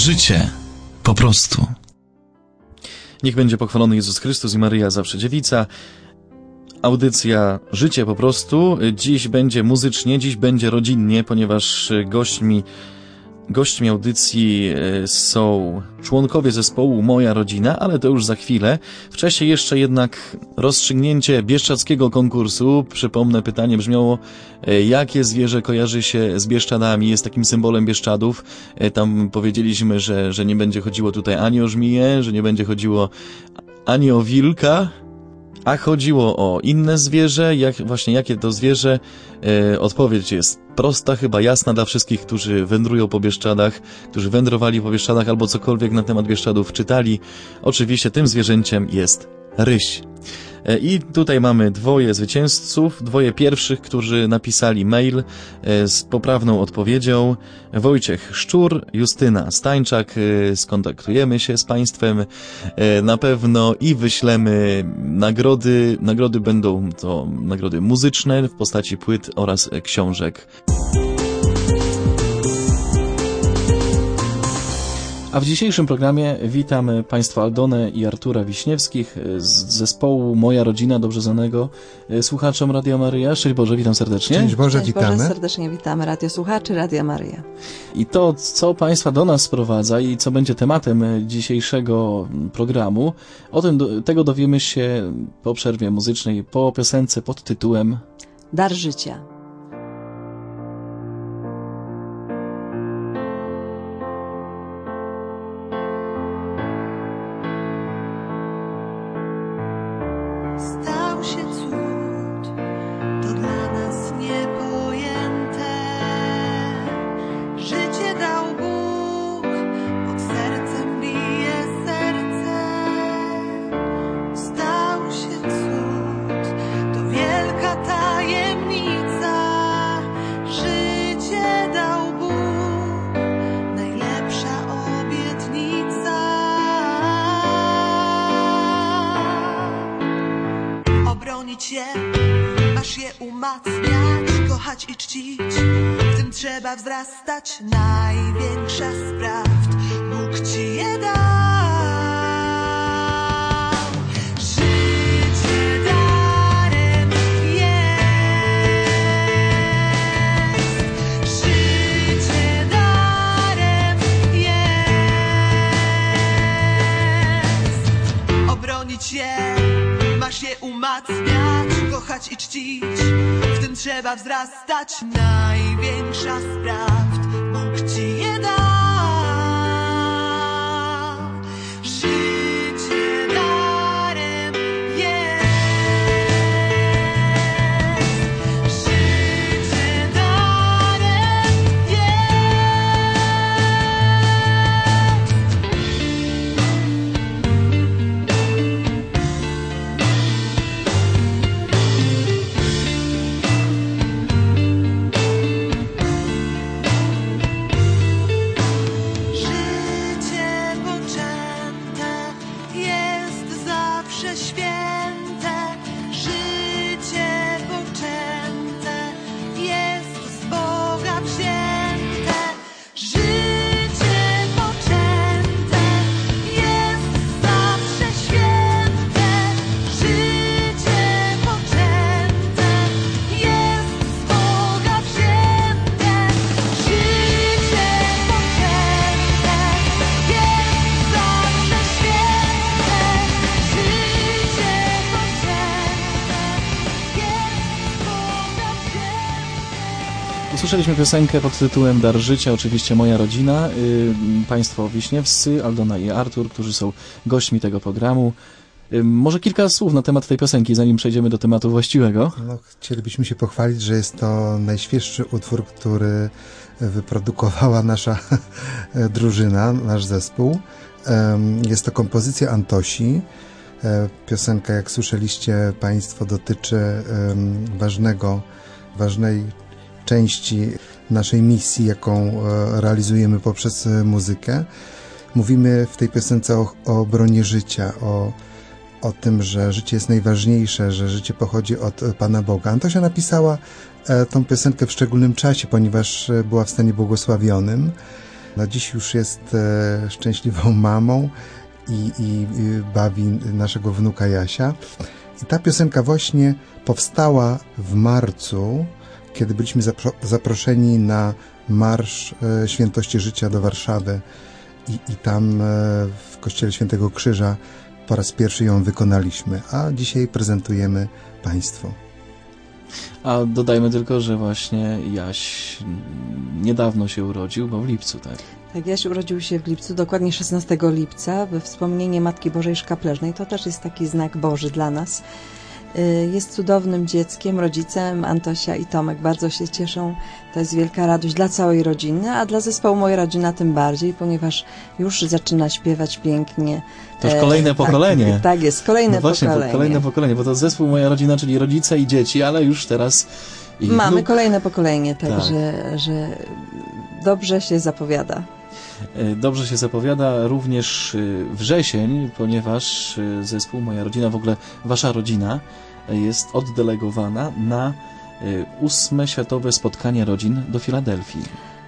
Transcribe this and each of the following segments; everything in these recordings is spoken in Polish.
Życie po prostu. Niech będzie pochwalony Jezus Chrystus i Maryja zawsze dziewica. Audycja Życie po prostu. Dziś będzie muzycznie, dziś będzie rodzinnie, ponieważ gośćmi audycji są członkowie zespołu Moja Rodzina, ale to już za chwilę. Wcześniej jeszcze jednak rozstrzygnięcie bieszczadzkiego konkursu. Przypomnę, pytanie brzmiało, jakie zwierzę kojarzy się z Bieszczadami, jest takim symbolem Bieszczadów. Tam powiedzieliśmy, że nie będzie chodziło tutaj ani o żmiję, że nie będzie chodziło ani o wilka, a chodziło o inne zwierzę. Jakie to zwierzę? Odpowiedź jest prosta, chyba jasna dla wszystkich, którzy wędrują po Bieszczadach, którzy wędrowali po Bieszczadach albo cokolwiek na temat Bieszczadów czytali. Oczywiście tym zwierzęciem jest ryś. I tutaj mamy dwoje zwycięzców, dwoje pierwszych, którzy napisali mail z poprawną odpowiedzią. Wojciech Szczur, Justyna Stańczak. Skontaktujemy się z Państwem na pewno i wyślemy nagrody. Nagrody będą to nagrody muzyczne w postaci płyt oraz książek. A w dzisiejszym programie witam Państwa Aldonę i Artura Wiśniewskich z zespołu Moja Rodzina, dobrze znanego słuchaczom Radia Maryja. Szczęść Boże, witam serdecznie. Szczęść Boże, Szczęść witamy. Boże, serdecznie witamy radiosłuchaczy Radia Maryja. I to, co Państwa do nas sprowadza i co będzie tematem dzisiejszego programu, tego dowiemy się po przerwie muzycznej, po piosence pod tytułem Dar życia. Stał się cud, to dla nas niepojęte. Życie dał Bóg, pod sercem bije serce. Stał się cud, to wielka tajemnica. Życie dał Bóg, najlepsza obietnica. Obronić je, masz je umacniać, kochać i czcić. W tym trzeba wzrastać, największa z prawd Bóg ci je dał. Życie darem jest. Życie darem jest. Obronić je, masz je umacniać, kochać i czcić. W tym trzeba wzrastać, największa z prawd Bóg ci je dał. Życie darem jest. Życie darem jest. Życie poczęte jest zawsze święte. Życie poczęte jest z Boga wzięte. Życie poczęte jest zawsze święte. Życie poczęte jest z Boga wzięte. Życie poczęte jest zawsze święte. Życie poczęte jest z Boga wzięte. Usłyszeliśmy piosenkę pod tytułem Dar Życia, oczywiście Moja Rodzina. Państwo Wiśniewscy, Aldona i Artur, którzy są gośćmi tego programu. Może kilka słów na temat tej piosenki, zanim przejdziemy do tematu właściwego. No, chcielibyśmy się pochwalić, że jest to najświeższy utwór, który wyprodukowała nasza drużyna, nasz zespół. Jest to kompozycja Antosi. Piosenka, jak słyszeliście Państwo, dotyczy ważnej części naszej misji, jaką realizujemy poprzez muzykę. Mówimy w tej piosence o obronie życia, o tym, że życie jest najważniejsze, że życie pochodzi od Pana Boga. Antosia napisała tą piosenkę w szczególnym czasie, ponieważ była w stanie błogosławionym. Na dziś już jest szczęśliwą mamą i bawi naszego wnuka Jasia. I ta piosenka właśnie powstała w marcu, kiedy byliśmy zaproszeni na Marsz Świętości Życia do Warszawy i tam w Kościele Świętego Krzyża po raz pierwszy ją wykonaliśmy, a dzisiaj prezentujemy Państwu. A dodajmy tylko, że właśnie Jaś niedawno się urodził, bo w lipcu, tak? Tak, Jaś urodził się w lipcu, dokładnie 16 lipca, we wspomnienie Matki Bożej Szkapleżnej. To też jest taki znak Boży dla nas. Jest cudownym dzieckiem, rodzicem. Antosia i Tomek bardzo się cieszą. To jest wielka radość dla całej rodziny, a dla zespołu Moja Rodzina tym bardziej, ponieważ już zaczyna śpiewać pięknie. To już kolejne pokolenie. Tak jest, kolejne właśnie, pokolenie. Kolejne pokolenie, bo to zespół Moja Rodzina, czyli rodzice i dzieci, ale już teraz mamy kolejne pokolenie, także że dobrze się zapowiada. Dobrze się zapowiada również wrzesień, ponieważ zespół Moja Rodzina, w ogóle wasza rodzina jest oddelegowana na 8. Światowe Spotkanie Rodzin do Filadelfii.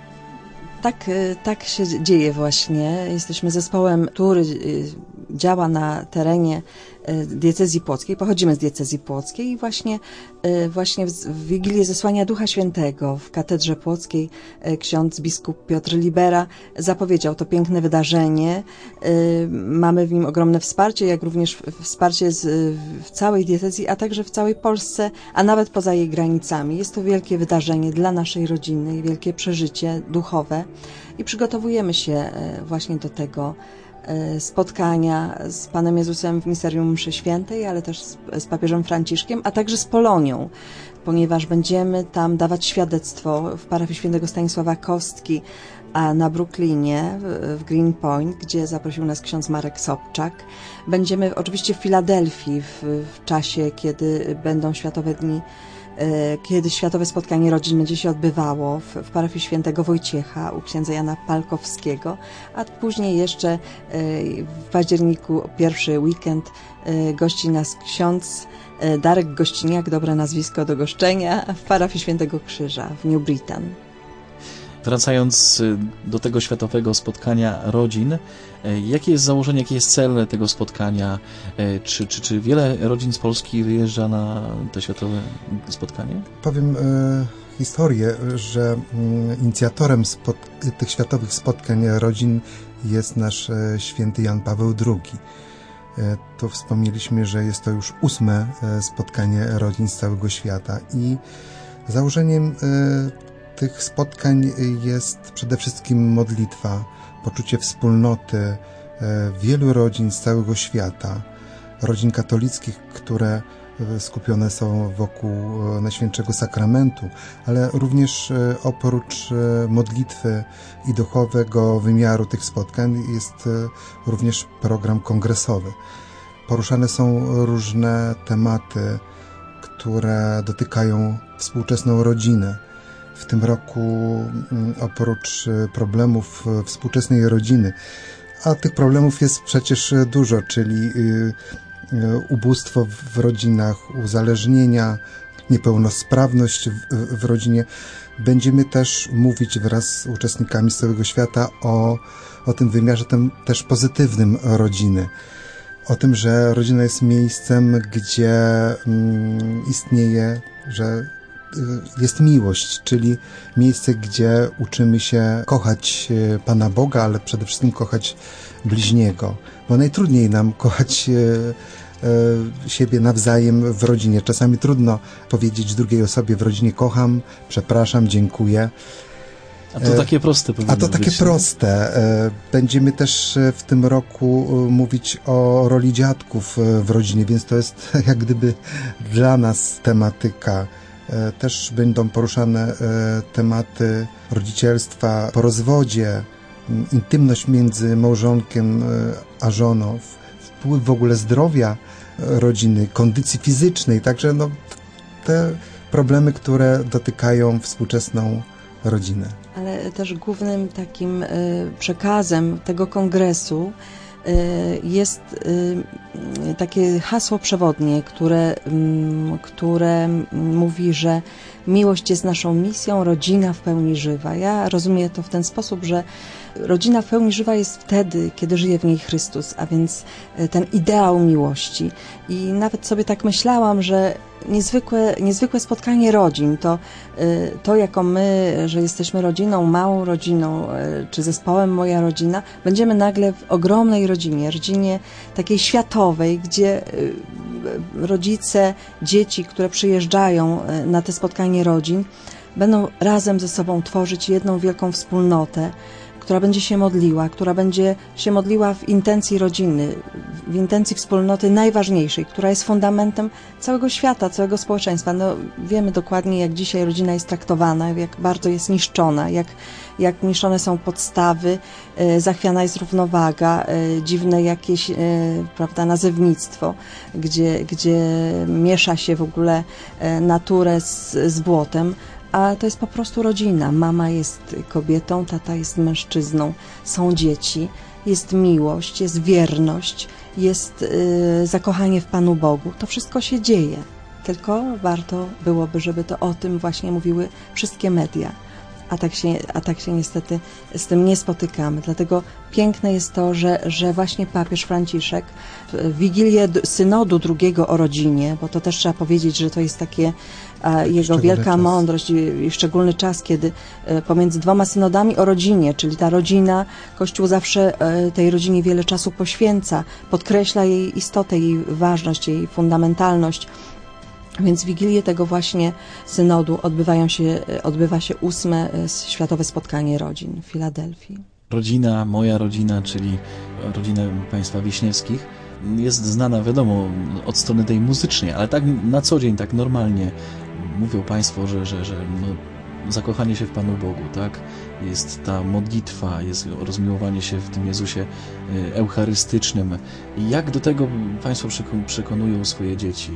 Tak się dzieje właśnie. Jesteśmy zespołem, który działa na terenie diecezji płockiej. Pochodzimy z diecezji płockiej i właśnie w Wigilię Zesłania Ducha Świętego w Katedrze Płockiej ksiądz biskup Piotr Libera zapowiedział to piękne wydarzenie. Mamy w nim ogromne wsparcie, jak również wsparcie w całej diecezji, a także w całej Polsce, a nawet poza jej granicami. Jest to wielkie wydarzenie dla naszej rodziny, wielkie przeżycie duchowe i przygotowujemy się właśnie do tego spotkania z Panem Jezusem w misterium mszy świętej, ale też z papieżem Franciszkiem, a także z Polonią, ponieważ będziemy tam dawać świadectwo w parafii świętego Stanisława Kostki, a na Brooklynie, w Green Point, gdzie zaprosił nas ksiądz Marek Sobczak. Będziemy oczywiście w Filadelfii w czasie, kiedy będą Światowe Dni, kiedy Światowe Spotkanie Rodzin będzie się odbywało w parafii świętego Wojciecha u księdza Jana Palkowskiego, a później jeszcze w październiku, pierwszy weekend, gości nas ksiądz Darek Gościniak, dobre nazwisko do goszczenia, w parafii świętego Krzyża w New Britain. Wracając do tego Światowego Spotkania Rodzin, jakie jest założenie, jaki jest cel tego spotkania? Czy wiele rodzin z Polski wyjeżdża na to Światowe Spotkanie? Powiem historię, że inicjatorem tych Światowych Spotkań Rodzin jest nasz święty Jan Paweł II. To wspomnieliśmy, że jest to już 8. spotkanie rodzin z całego świata i założeniem tych spotkań jest przede wszystkim modlitwa, poczucie wspólnoty wielu rodzin z całego świata, rodzin katolickich, które skupione są wokół Najświętszego Sakramentu, ale również oprócz modlitwy i duchowego wymiaru tych spotkań jest również program kongresowy. Poruszane są różne tematy, które dotykają współczesną rodzinę. W tym roku oprócz problemów współczesnej rodziny, a tych problemów jest przecież dużo, czyli ubóstwo w rodzinach, uzależnienia, niepełnosprawność w rodzinie. Będziemy też mówić wraz z uczestnikami z całego świata o tym wymiarze też pozytywnym rodziny. O tym, że rodzina jest miejscem, gdzie istnieje, że jest miłość, czyli miejsce, gdzie uczymy się kochać Pana Boga, ale przede wszystkim kochać bliźniego, bo najtrudniej nam kochać siebie nawzajem w rodzinie. Czasami trudno powiedzieć drugiej osobie w rodzinie kocham, przepraszam, dziękuję. A to takie proste powinno być. A to takie proste. Będziemy też w tym roku mówić o roli dziadków w rodzinie, więc to jest jak gdyby dla nas tematyka. Też będą poruszane tematy rodzicielstwa po rozwodzie, intymność między małżonkiem a żoną, wpływ w ogóle zdrowia rodziny, kondycji fizycznej, także te problemy, które dotykają współczesną rodzinę. Ale też głównym takim przekazem tego kongresu jest takie hasło przewodnie, które mówi, że miłość jest naszą misją, rodzina w pełni żywa. Ja rozumiem to w ten sposób, że rodzina w pełni żywa jest wtedy, kiedy żyje w niej Chrystus, a więc ten ideał miłości. I nawet sobie tak myślałam, że niezwykłe spotkanie rodzin, to jako my, że jesteśmy rodziną, małą rodziną, czy zespołem Moja Rodzina, będziemy nagle w ogromnej rodzinie takiej światowej, gdzie rodzice, dzieci, które przyjeżdżają na te spotkanie rodzin, będą razem ze sobą tworzyć jedną wielką wspólnotę, która będzie się modliła w intencji rodziny, w intencji wspólnoty najważniejszej, która jest fundamentem całego świata, całego społeczeństwa. No, wiemy dokładnie, jak dzisiaj rodzina jest traktowana, jak bardzo jest niszczona, jak niszczone są podstawy, zachwiana jest równowaga, dziwne jakieś, prawda, nazewnictwo, gdzie miesza się w ogóle naturę z błotem. A to jest po prostu rodzina. Mama jest kobietą, tata jest mężczyzną, są dzieci, jest miłość, jest wierność, jest zakochanie w Panu Bogu. To wszystko się dzieje, tylko warto byłoby, żeby to o tym właśnie mówiły wszystkie media. A tak się niestety z tym nie spotykamy. Dlatego piękne jest to, że właśnie papież Franciszek w Wigilię Synodu II o rodzinie, bo to też trzeba powiedzieć, że to jest takie jego wielka mądrość i szczególny czas, kiedy pomiędzy dwoma synodami o rodzinie, czyli ta rodzina, Kościół zawsze tej rodzinie wiele czasu poświęca, podkreśla jej istotę, jej ważność, jej fundamentalność. Więc w Wigilię tego właśnie synodu odbywa się 8. Światowe Spotkanie Rodzin w Filadelfii. Rodzina, Moja Rodzina, czyli rodzina państwa Wiśniewskich, jest znana, wiadomo, od strony tej muzycznej, ale tak na co dzień, tak normalnie mówią Państwo, że zakochanie się w Panu Bogu, tak? Jest ta modlitwa, jest rozmiłowanie się w tym Jezusie eucharystycznym. I jak do tego Państwo przekonują swoje dzieci?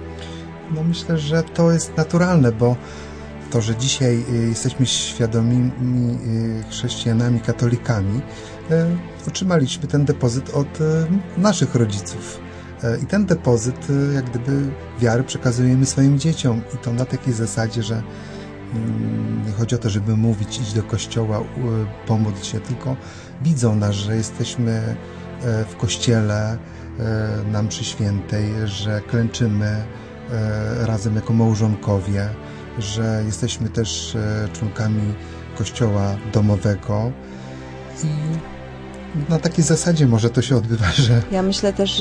No myślę, że to jest naturalne, bo to, że dzisiaj jesteśmy świadomymi chrześcijanami, katolikami, otrzymaliśmy ten depozyt od naszych rodziców. I ten depozyt, jak gdyby, wiary przekazujemy swoim dzieciom. I to na takiej zasadzie, że nie chodzi o to, żeby mówić, idź do kościoła, pomódl się, tylko widzą nas, że jesteśmy w kościele na mszy świętej, że klęczymy razem jako małżonkowie, że jesteśmy też członkami kościoła domowego i na takiej zasadzie może to się odbywa, że... Ja myślę też,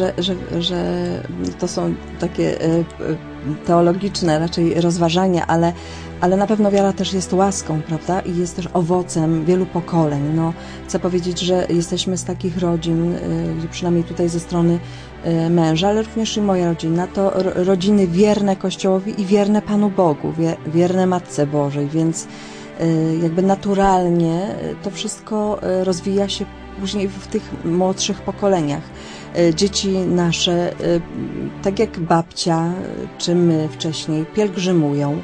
że to są takie teologiczne raczej rozważania, ale na pewno wiara też jest łaską, prawda? I jest też owocem wielu pokoleń. No, chcę powiedzieć, że jesteśmy z takich rodzin, przynajmniej tutaj ze strony męża, ale również i moja rodzina, to rodziny wierne Kościołowi i wierne Panu Bogu, wierne Matce Bożej, więc jakby naturalnie to wszystko rozwija się później w tych młodszych pokoleniach. Dzieci nasze, tak jak babcia czy my wcześniej, pielgrzymują.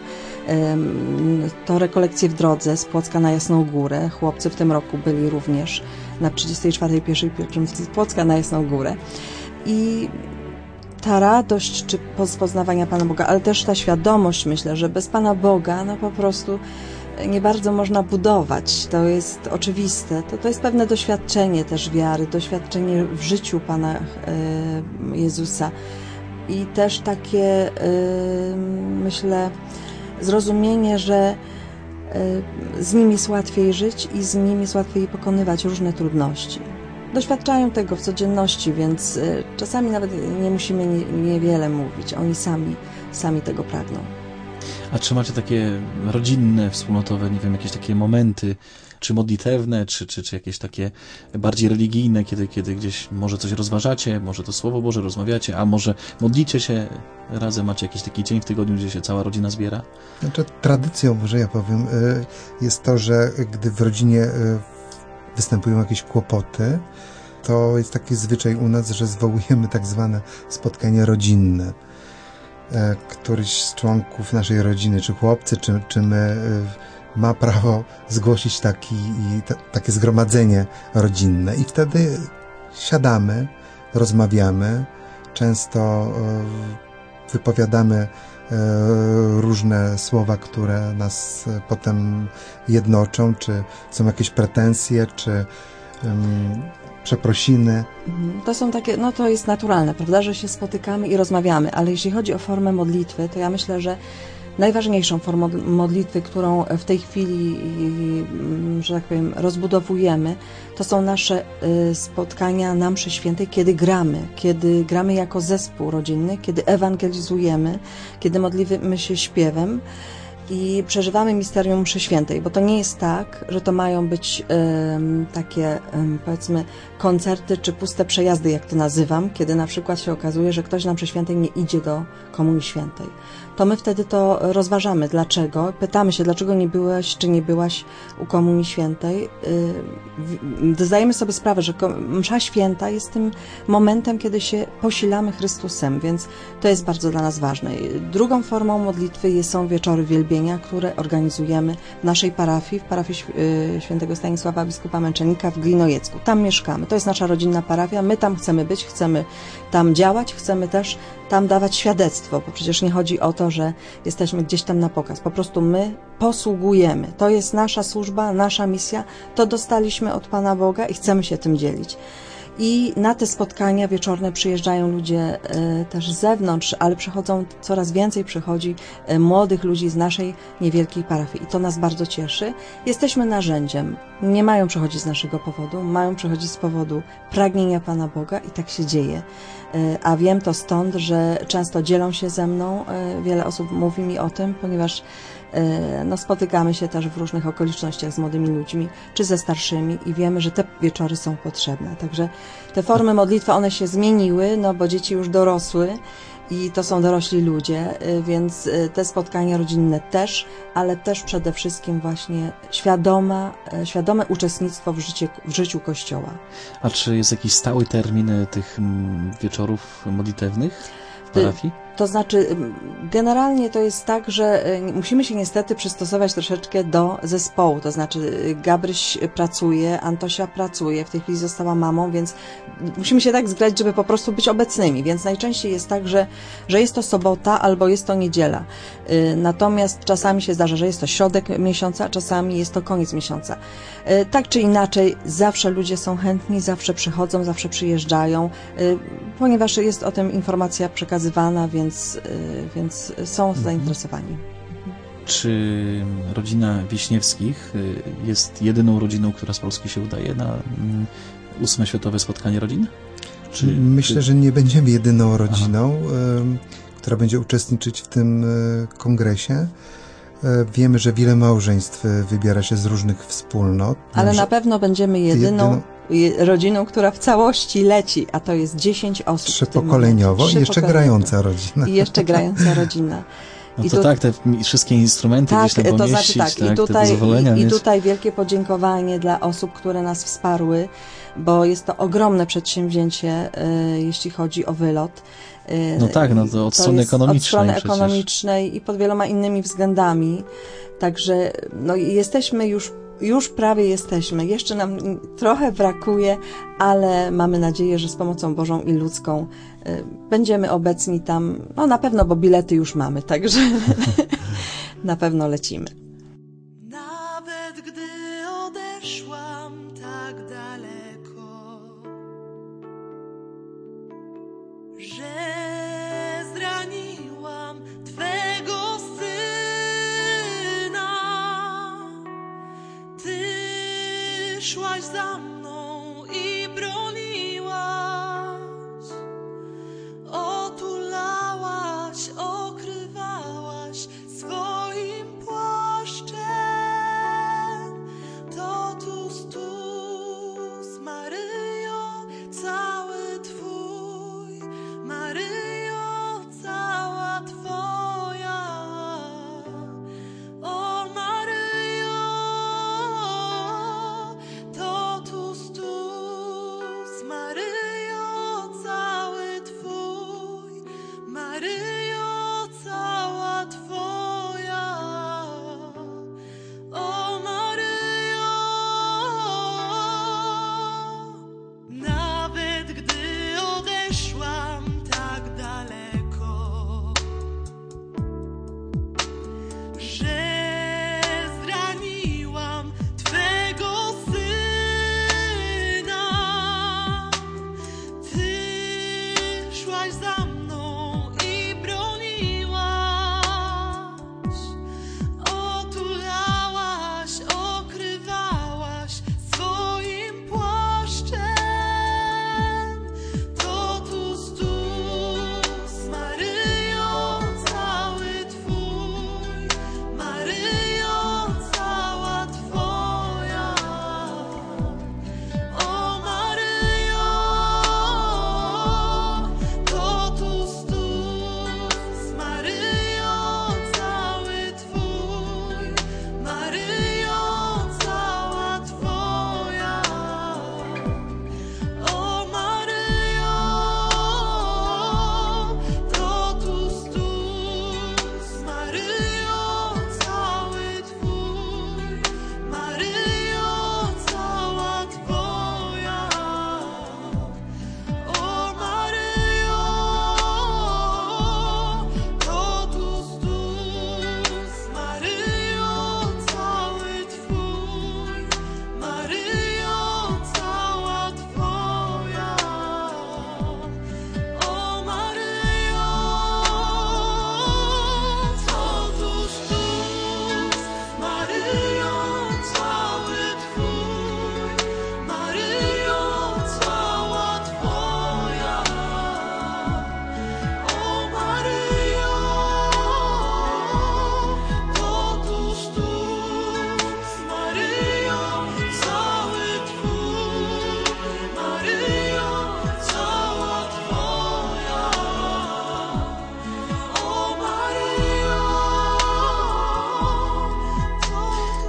To rekolekcje w drodze z Płocka na Jasną Górę. Chłopcy w tym roku byli również na 34. pierwszej pielgrzymce z Płocka na Jasną Górę. I ta radość czy poznawania Pana Boga, ale też ta świadomość, myślę, że bez Pana Boga no po prostu nie bardzo można budować. To jest oczywiste. To jest pewne doświadczenie też wiary, doświadczenie w życiu Pana Jezusa i też takie, myślę, zrozumienie, że z Nim jest łatwiej żyć i z Nim jest łatwiej pokonywać różne trudności. Doświadczają tego w codzienności, więc czasami nawet nie musimy niewiele mówić. Oni sami tego pragną. A czy macie takie rodzinne, wspólnotowe, nie wiem, jakieś takie momenty, czy modlitewne, czy jakieś takie bardziej religijne, kiedy gdzieś może coś rozważacie, może to Słowo Boże rozmawiacie, a może modlicie się razem, macie jakiś taki dzień w tygodniu, gdzie się cała rodzina zbiera? Znaczy, tradycją, może ja powiem, jest to, że gdy w rodzinie występują jakieś kłopoty, to jest taki zwyczaj u nas, że zwołujemy tak zwane spotkania rodzinne. Któryś z członków naszej rodziny, czy chłopcy, czy my, ma prawo zgłosić takie zgromadzenie rodzinne. I wtedy siadamy, rozmawiamy, często wypowiadamy różne słowa, które nas potem jednoczą, czy są jakieś pretensje, czy przeprosiny. To są takie, no to jest naturalne, prawda, że się spotykamy i rozmawiamy, ale jeśli chodzi o formę modlitwy, to ja myślę, że najważniejszą formą modlitwy, którą w tej chwili, że tak powiem, rozbudowujemy, to są nasze spotkania na mszy świętej, kiedy gramy jako zespół rodzinny, kiedy ewangelizujemy, kiedy modlimy się śpiewem i przeżywamy misterium mszy świętej, bo to nie jest tak, że to mają być takie, powiedzmy, koncerty czy puste przejazdy, jak to nazywam, kiedy na przykład się okazuje, że ktoś na mszy świętej nie idzie do Komunii Świętej. To my wtedy to rozważamy. Dlaczego? Pytamy się, dlaczego nie byłeś, czy nie byłaś u Komunii Świętej. Zdajemy sobie sprawę, że msza święta jest tym momentem, kiedy się posilamy Chrystusem, więc to jest bardzo dla nas ważne. Drugą formą modlitwy są wieczory wielbienia, które organizujemy w naszej parafii, w parafii świętego Stanisława Biskupa Męczennika w Glinojecku. Tam mieszkamy. To jest nasza rodzinna parafia. My tam chcemy być, chcemy tam działać, chcemy też tam dawać świadectwo, bo przecież nie chodzi o to, że jesteśmy gdzieś tam na pokaz. Po prostu my posługujemy. To jest nasza służba, nasza misja. To dostaliśmy od Pana Boga i chcemy się tym dzielić. I na te spotkania wieczorne przyjeżdżają ludzie też z zewnątrz, ale coraz więcej przychodzi młodych ludzi z naszej niewielkiej parafii i to nas bardzo cieszy. Jesteśmy narzędziem. Nie mają przychodzić z naszego powodu, mają przychodzić z powodu pragnienia Pana Boga i tak się dzieje. A wiem to stąd, że często dzielą się ze mną, wiele osób mówi mi o tym, ponieważ no, spotykamy się też w różnych okolicznościach z młodymi ludźmi, czy ze starszymi i wiemy, że te wieczory są potrzebne. Także te formy modlitwy, one się zmieniły, no bo dzieci już dorosły i to są dorośli ludzie, więc te spotkania rodzinne też, ale też przede wszystkim właśnie świadome uczestnictwo w życiu Kościoła. A czy jest jakiś stały termin tych wieczorów modlitewnych w parafii? To znaczy, generalnie to jest tak, że musimy się niestety przystosować troszeczkę do zespołu, to znaczy Gabryś pracuje, Antosia pracuje, w tej chwili została mamą, więc musimy się tak zgrać, żeby po prostu być obecnymi, więc najczęściej jest tak, że jest to sobota albo jest to niedziela. Natomiast czasami się zdarza, że jest to środek miesiąca, a czasami jest to koniec miesiąca. Tak czy inaczej, zawsze ludzie są chętni, zawsze przychodzą, zawsze przyjeżdżają, ponieważ jest o tym informacja przekazywana, więc są zainteresowani. Czy rodzina Wiśniewskich jest jedyną rodziną, która z Polski się udaje na 8. Światowe Spotkanie Rodzin? Myślę, że nie będziemy jedyną rodziną, która będzie uczestniczyć w tym kongresie. Wiemy, że wiele małżeństw wybiera się z różnych wspólnot. Ale na pewno będziemy jedyną rodziną, która w całości leci, a to jest 10 osób. Trzypokoleniowo i jeszcze grająca rodzina. I jeszcze grająca rodzina. No to tak, te wszystkie instrumenty gdzieś tam pomieścić, to znaczy tak, i tutaj wielkie podziękowanie dla osób, które nas wsparły, bo jest to ogromne przedsięwzięcie, jeśli chodzi o wylot. No tak, no to od strony ekonomicznej. Od strony ekonomicznej i pod wieloma innymi względami. Także no, jesteśmy już prawie jesteśmy. Jeszcze nam trochę brakuje, ale mamy nadzieję, że z pomocą Bożą i ludzką będziemy obecni tam. No na pewno, bo bilety już mamy, także na pewno lecimy. Nawet gdy odeszłam tak daleko, że zraniłam Twego Syna, Ty szłaś za mną i broniłaś, otulałaś, okrywałaś swoim płaszczem. Totus tus, Maryjo, cały Twój, Maryjo, cała Twoja. O Maryjo, totus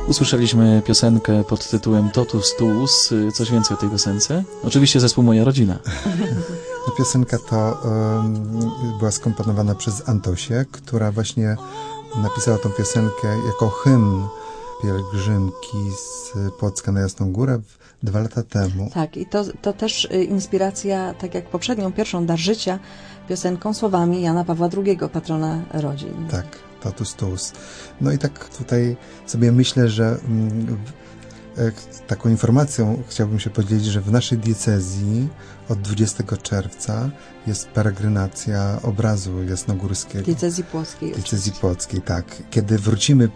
Usłyszeliśmy piosenkę pod tytułem Totus Tuus. Coś więcej o tej piosence? Oczywiście zespół Moja Rodzina. No, piosenka to była skomponowana przez Antosię, która właśnie napisała tą piosenkę jako hymn pielgrzymki z Płocka na Jasną Górę 2 lata temu. Tak, i to też inspiracja, tak jak poprzednią, pierwszą Dar Życia, piosenką słowami Jana Pawła II, patrona rodzin. Tak, Totus Tuus. No i tak tutaj sobie myślę, że taką informacją chciałbym się podzielić, że w naszej diecezji od 20 czerwca jest peregrinacja obrazu jasnogórskiego. Diecezji Płockiej. Diecezji Płockiej, tak. Kiedy wrócimy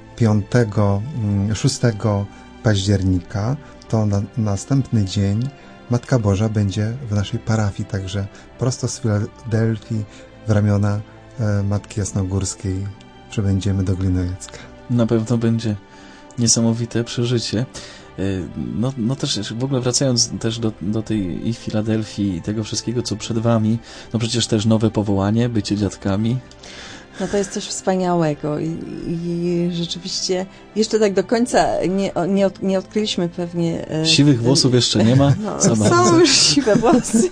6 października, to na następny dzień Matka Boża będzie w naszej parafii, także prosto z Filadelfii w ramiona Matki Jasnogórskiej przybędziemy do Glinojecka. Na pewno będzie niesamowite przeżycie. No też w ogóle wracając też do tej i Filadelfii i tego wszystkiego, co przed wami, no przecież też nowe powołanie, bycie dziadkami. No to jest coś wspaniałego i rzeczywiście jeszcze tak do końca nie odkryliśmy pewnie... Siwych włosów jeszcze nie ma? No, są już siwe włosy,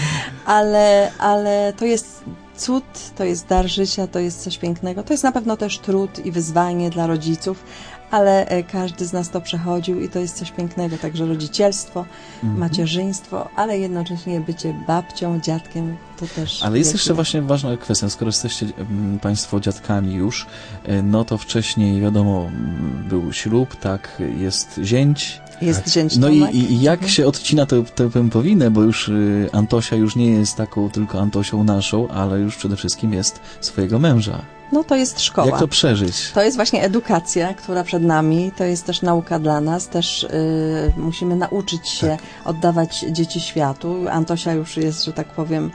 ale to jest cud, to jest dar życia, to jest coś pięknego. To jest na pewno też trud i wyzwanie dla rodziców, ale każdy z nas to przechodził i to jest coś pięknego. Także rodzicielstwo, macierzyństwo, ale jednocześnie bycie babcią, dziadkiem, to też... Ale jest jeszcze właśnie ważna kwestia, skoro jesteście państwo dziadkami już, no to wcześniej wiadomo, był ślub, tak, jest zięć. Jest zięć No Tomek. i jak się odcina tę pępowinę, bo już Antosia już nie jest taką tylko Antosią naszą, ale już przede wszystkim jest swojego męża. No to jest szkoła. Jak to przeżyć? To jest właśnie edukacja, która przed nami, to jest też nauka dla nas, też musimy nauczyć się oddawać dzieci światu. Antosia już jest, że tak powiem,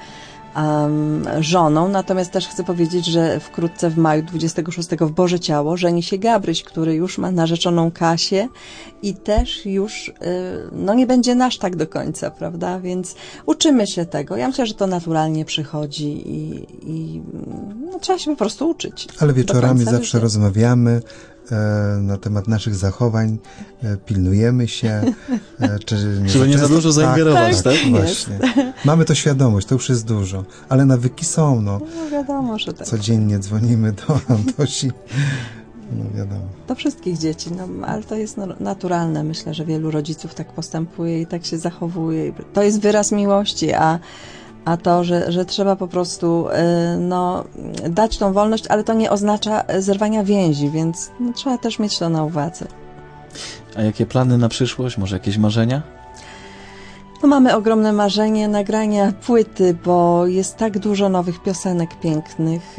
żoną, natomiast też chcę powiedzieć, że wkrótce w maju 26 w Boże Ciało żeni się Gabryś, który już ma narzeczoną Kasię i też już no nie będzie nasz tak do końca, prawda? Więc uczymy się tego. Ja myślę, że to naturalnie przychodzi i no, trzeba się po prostu uczyć. Ale wieczorami zawsze życia. rozmawiamy na temat naszych zachowań, pilnujemy się, Żeby nie za dużo zaingerować, tak? Właśnie. Mamy to świadomość, to już jest dużo, ale nawyki są, no. No wiadomo, że tak. Codziennie dzwonimy do Antosi, no wiadomo. Do wszystkich dzieci, no, ale to jest naturalne. Myślę, że wielu rodziców tak postępuje i tak się zachowuje. To jest wyraz miłości, a to, że trzeba po prostu no, dać tą wolność, ale to nie oznacza zerwania więzi, więc no, trzeba też mieć to na uwadze. A jakie plany na przyszłość? Może jakieś marzenia? No, mamy ogromne marzenie nagrania płyty, bo jest tak dużo nowych piosenek pięknych,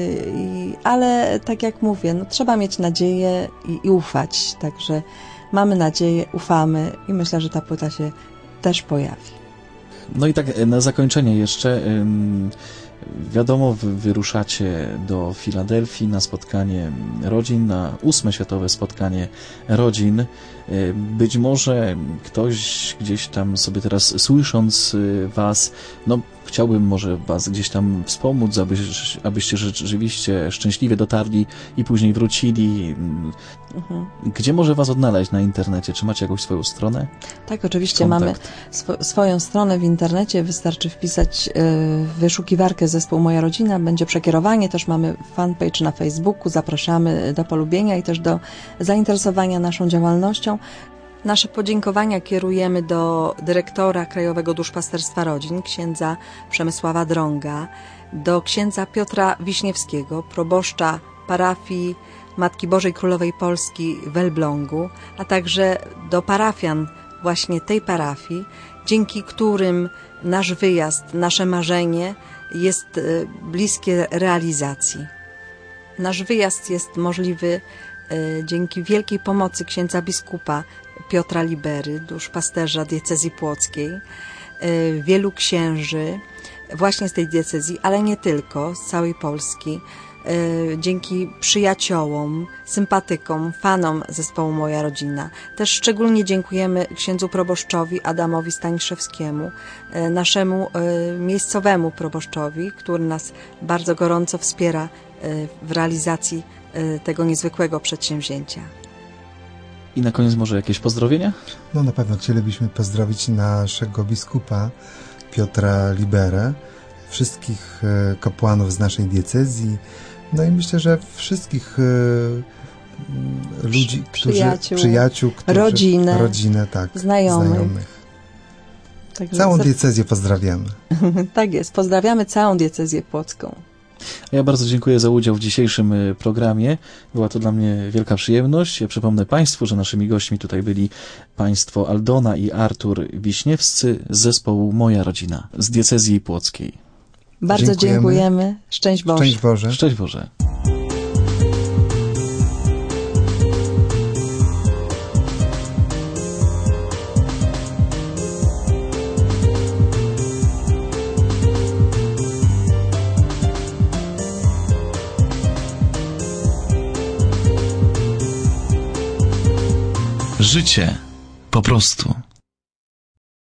ale tak jak mówię, no, trzeba mieć nadzieję i ufać. Także mamy nadzieję, ufamy i myślę, że ta płyta się też pojawi. No i tak na zakończenie jeszcze, wiadomo, wyruszacie do Filadelfii na spotkanie rodzin, na 8. Światowe Spotkanie Rodzin. Być może ktoś gdzieś tam sobie teraz, słysząc was, no chciałbym może was gdzieś tam wspomóc, abyście rzeczywiście szczęśliwie dotarli i później wrócili. Gdzie może was odnaleźć na internecie? Czy macie jakąś swoją stronę? Tak, oczywiście Kontakt. mamy swoją stronę w internecie. Wystarczy wpisać wyszukiwarkę Zespół Moja Rodzina. Będzie przekierowanie. Też mamy fanpage na Facebooku. Zapraszamy do polubienia i też do zainteresowania naszą działalnością. Nasze podziękowania kierujemy do dyrektora Krajowego Duszpasterstwa Rodzin, księdza Przemysława Drąga, do księdza Piotra Wiśniewskiego, proboszcza parafii Matki Bożej Królowej Polski w Elblągu, a także do parafian właśnie tej parafii, dzięki którym nasz wyjazd, nasze marzenie jest bliskie realizacji. Nasz wyjazd jest możliwy dzięki wielkiej pomocy księdza biskupa Piotra Libery, duszpasterza diecezji płockiej, wielu księży właśnie z tej diecezji, ale nie tylko, z całej Polski, dzięki przyjaciołom, sympatykom, fanom zespołu Moja Rodzina. Też szczególnie dziękujemy księdzu proboszczowi Adamowi Staniszewskiemu, naszemu miejscowemu proboszczowi, który nas bardzo gorąco wspiera w realizacji tego niezwykłego przedsięwzięcia. I na koniec może jakieś pozdrowienia? No na pewno chcielibyśmy pozdrowić naszego biskupa Piotra Liberę, wszystkich kapłanów z naszej diecezji, no i myślę, że wszystkich ludzi, przyjaciół, rodzinę, tak, znajomych. Także całą diecezję pozdrawiamy. Tak jest, pozdrawiamy całą diecezję płocką. Ja bardzo dziękuję za udział w dzisiejszym programie. Była to dla mnie wielka przyjemność. Ja przypomnę Państwu, że naszymi gośćmi tutaj byli Państwo Aldona i Artur Wiśniewscy z zespołu Moja Rodzina z diecezji płockiej. Bardzo dziękujemy. Szczęść Boże. Szczęść Boże. Szczęść Boże. Życie po prostu.